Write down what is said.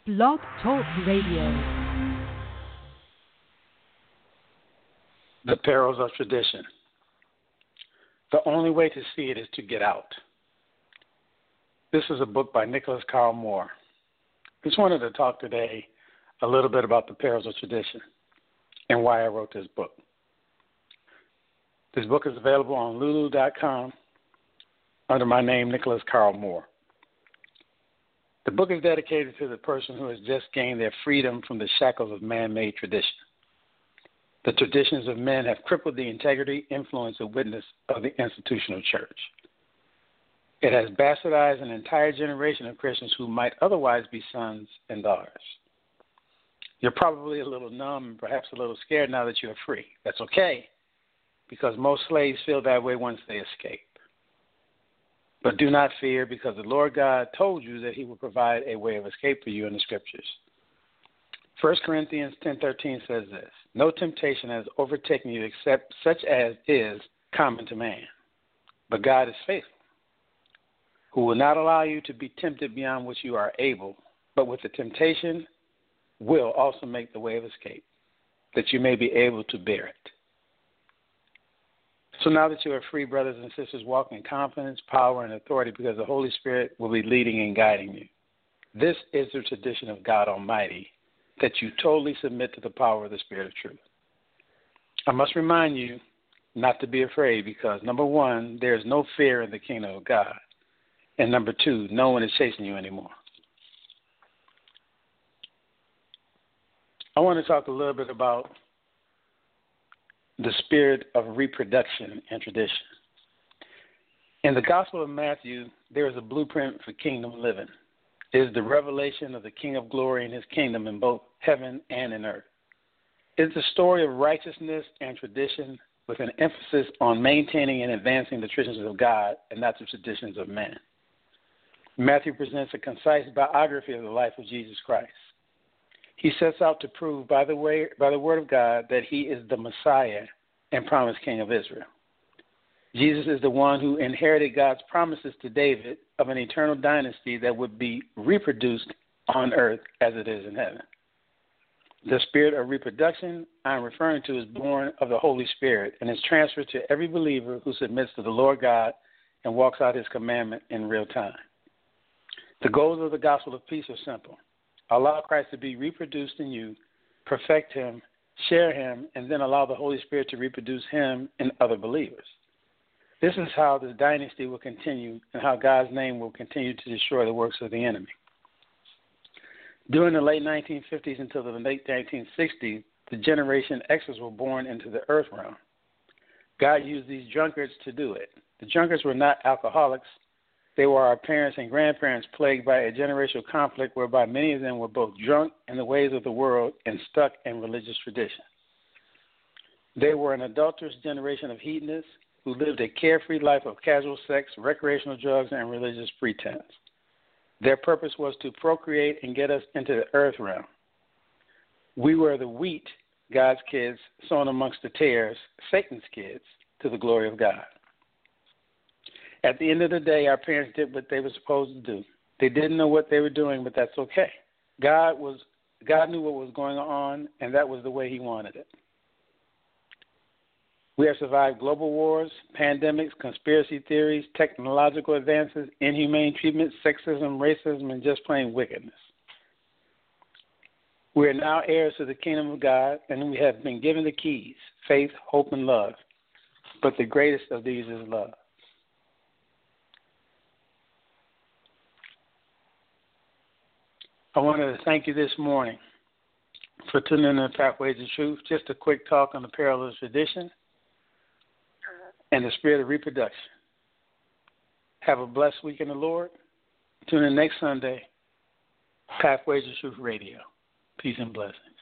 Blog Talk Radio. The Perils of Tradition. The only way to see it is to get out. This is a book by Nicholas Carl Moore. Just wanted to talk today a little bit about the perils of tradition and why I wrote this book. This book is available on Lulu.com under my name, Nicholas Carl Moore. The book is dedicated to the person who has just gained their freedom from the shackles of man-made tradition. The traditions of men have crippled the integrity, influence, and witness of the institutional church. It has bastardized an entire generation of Christians who might otherwise be sons and daughters. You're probably a little numb and perhaps a little scared now that you're free. That's okay, because most slaves feel that way once they escape. But do not fear, because the Lord God told you that he will provide a way of escape for you in the Scriptures. 1 Corinthians 10:13 says this: "No temptation has overtaken you except such as is common to man. But God is faithful, who will not allow you to be tempted beyond what you are able, but with the temptation will also make the way of escape, that you may be able to bear it." So now that you are free, brothers and sisters, walk in confidence, power, and authority, because the Holy Spirit will be leading and guiding you. This is the tradition of God Almighty, that you totally submit to the power of the Spirit of truth. I must remind you not to be afraid, because, number one, there is no fear in the kingdom of God. And number two, no one is chasing you anymore. I want to talk a little bit about the spirit of reproduction and tradition. In the Gospel of Matthew, there is a blueprint for kingdom living. It is the revelation of the King of glory and his kingdom in both heaven and in earth. It is a story of righteousness and tradition with an emphasis on maintaining and advancing the traditions of God and not the traditions of man. Matthew presents a concise biography of the life of Jesus Christ. He sets out to prove by the word of God that he is the Messiah and promised King of Israel. Jesus is the one who inherited God's promises to David of an eternal dynasty that would be reproduced on earth as it is in heaven. The spirit of reproduction I'm referring to is born of the Holy Spirit and is transferred to every believer who submits to the Lord God and walks out his commandment in real time. The goals of the gospel of peace are simple. Allow Christ to be reproduced in you, perfect him, share him, and then allow the Holy Spirit to reproduce him in other believers. This is how this dynasty will continue and how God's name will continue to destroy the works of the enemy. During the late 1950s until the late 1960s, the Generation Xers were born into the earth realm. God used these drunkards to do it. The drunkards were not alcoholics. They were our parents and grandparents plagued by a generational conflict whereby many of them were both drunk in the ways of the world and stuck in religious tradition. They were an adulterous generation of hedonists who lived a carefree life of casual sex, recreational drugs, and religious pretense. Their purpose was to procreate and get us into the earth realm. We were the wheat, God's kids, sown amongst the tares, Satan's kids, to the glory of God. At the end of the day, our parents did what they were supposed to do. They didn't know what they were doing, but that's okay. God knew what was going on, and that was the way he wanted it. We have survived global wars, pandemics, conspiracy theories, technological advances, inhumane treatment, sexism, racism, and just plain wickedness. We are now heirs to the kingdom of God, and we have been given the keys: faith, hope, and love. But the greatest of these is love. I wanted to thank you this morning for tuning in to Pathways of Truth. Just a quick talk on the perils of tradition and the spirit of reproduction. Have a blessed week in the Lord. Tune in next Sunday, Pathways of Truth Radio. Peace and blessings.